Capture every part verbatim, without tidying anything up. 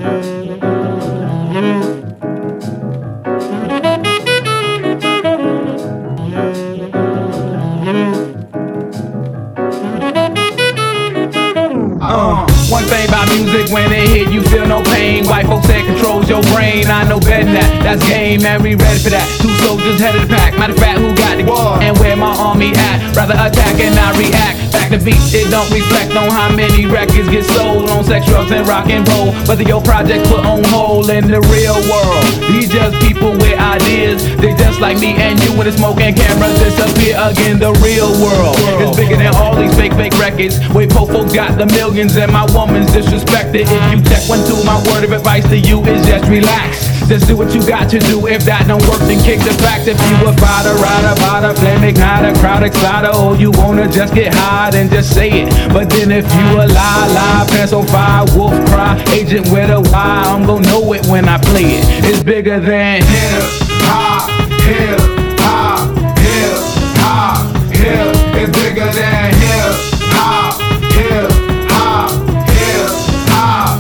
Uh, one thing about music, when it hit, you feel no pain. White folks say it controls your brain. I know better than that. That's game, man. We ready for that. Two soldiers head of the pack. Matter of fact, who got the war and where my army at? Rather attack and not react. Back to beat, it don't reflect on how many records get sold on sex, drugs, and rock and roll. Whether your project put on hold in the real world. These just people with ideas. They just like me and you when the smoke and cameras disappear again. The real world is bigger than all these fake, fake records. Wait, po folks got the millions and my woman's disrespected. If you check one, two, my word of advice to you is just relax. Just do what you got to do. If that don't work, then kick the fact. If you a fighter, rider, bada, flame igniter, crowd exciter, or you wanna just get high, then just say it. But then if you a lie, lie, pants on fire, wolf cry, agent with a Y, I'm gonna know it when I play it. It's bigger than hip hop, hip hop, hip hop, hip. It's bigger than hip hop, hip hop, hip hop,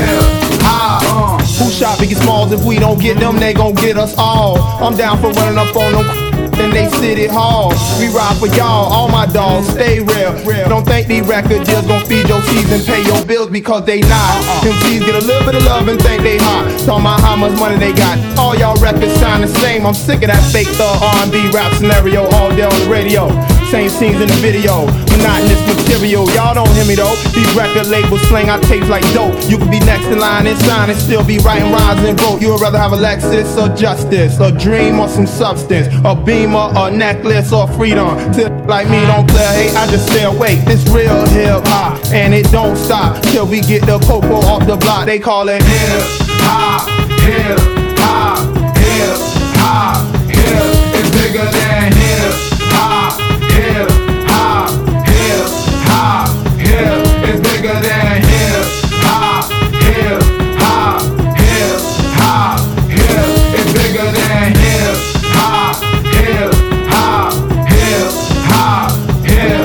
hip hop. Who shot Biggie Smalls? If we don't get them, they gon' get us all. I'm down for running up on them in they city hall. We ride for y'all, all my dogs, stay real. Don't think these record deals gon' feed your season, pay your bills because they not. M Cs get a little bit of love and think they hot. Talking about how much money they got. All y'all records sound the same. I'm sick of that fake thug R and B rap scenario all day on the radio. Same scenes in the video, monotonous material. Y'all don't hear me though. These record labels slang out tapes like dope. You could be next in line and sign and still be writing rhymes and vote. You would rather have a Lexus or justice, a dream or some substance, a beamer or necklace or freedom. Tip like me don't play hate, I just stay awake. It's real hip hop and it don't stop till we get the popo off the block. They call it hip hop, hip hop, hip hop, hip. It's bigger than hip hop, hip hop, hip hop, hip. It's bigger than hip hop, hip hop, hip hop, hip. It's bigger than hip hop, hip hop, hip hop, hip.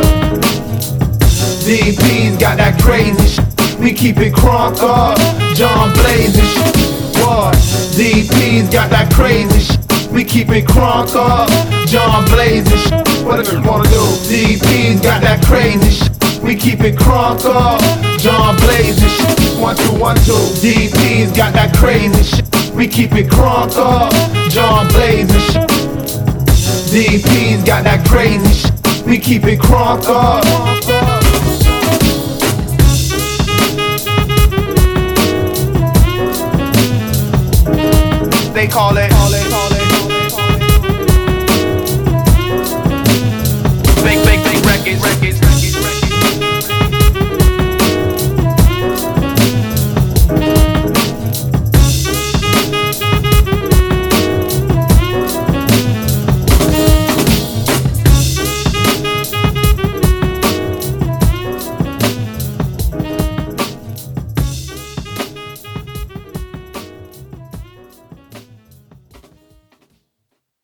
D P's got that crazy shit. We keep it crunk up, John blazing shit. What? D P's got that crazy shit. We keep it crunk up, John blazing shit. What do you wanna do? D P's got that crazy shit. We keep it crunk up, John blazing shit. One, two, one, two. D P's got that crazy shit. We keep it crunk up, John blazing shit. D P's got that crazy shit. We keep it crunk up. They call it, call it, call it.